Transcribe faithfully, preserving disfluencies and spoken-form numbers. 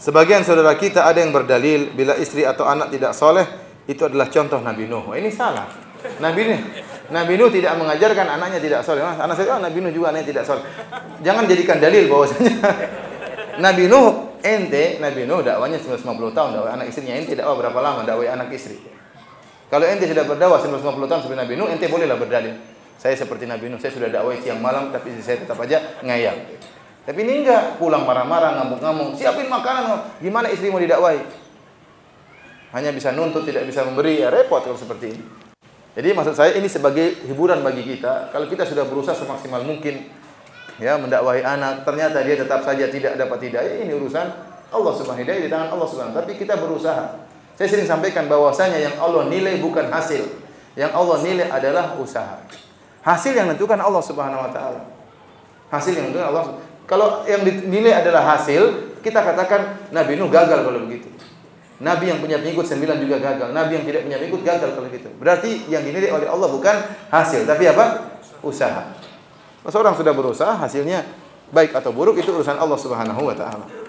Sebagian saudara kita ada yang berdalil bila istri atau anak tidak soleh itu adalah contoh Nabi Nuh. Wah, ini salah. Nabi Nuh, Nabi Nuh tidak mengajarkan anaknya tidak soleh. Mas, anak saya, oh, Nabi Nuh juga anaknya tidak soleh. Jangan jadikan dalil bahwasanya Nabi Nuh, ente, Nabi Nuh dakwanya sembilan ratus lima puluh tahun, dakwah anak istrinya, ente dakwah berapa lama dakwah anak istri? Kalau ente sudah berdakwah sembilan ratus lima puluh tahun seperti Nabi Nuh, ente bolehlah berdalil. Saya seperti Nabi Nuh, saya sudah dakwah siang malam, tapi istri saya tetap aja ngayal. Tapi ini enggak, pulang marah-marah, ngamuk-ngamuk, siapin makanan, gimana istri mau didakwahi? Hanya bisa nuntut, tidak bisa memberi, ya repot kalau seperti ini. Jadi maksud saya ini sebagai hiburan bagi kita. Kalau kita sudah berusaha semaksimal mungkin ya mendakwahi anak, ternyata dia tetap saja tidak dapat hidayah, ini urusan Allah Subhanahu wa taala, di tangan Allah Subhanahu wa taala. Tapi kita berusaha. Saya sering sampaikan bahwasanya yang Allah nilai bukan hasil. Yang Allah nilai adalah usaha. Hasil yang menentukan Allah Subhanahu wa taala. Hasil yang menentukan Allah. Kalau yang dinilai adalah hasil, kita katakan Nabi Nuh gagal kalau begitu. Nabi yang punya pengikut sembilan juga gagal. Nabi yang tidak punya pengikut gagal kalau begitu. Berarti yang dinilai oleh Allah bukan hasil, tapi apa? Usaha. Seorang sudah berusaha, hasilnya baik atau buruk itu urusan Allah Subhanahu wa taala.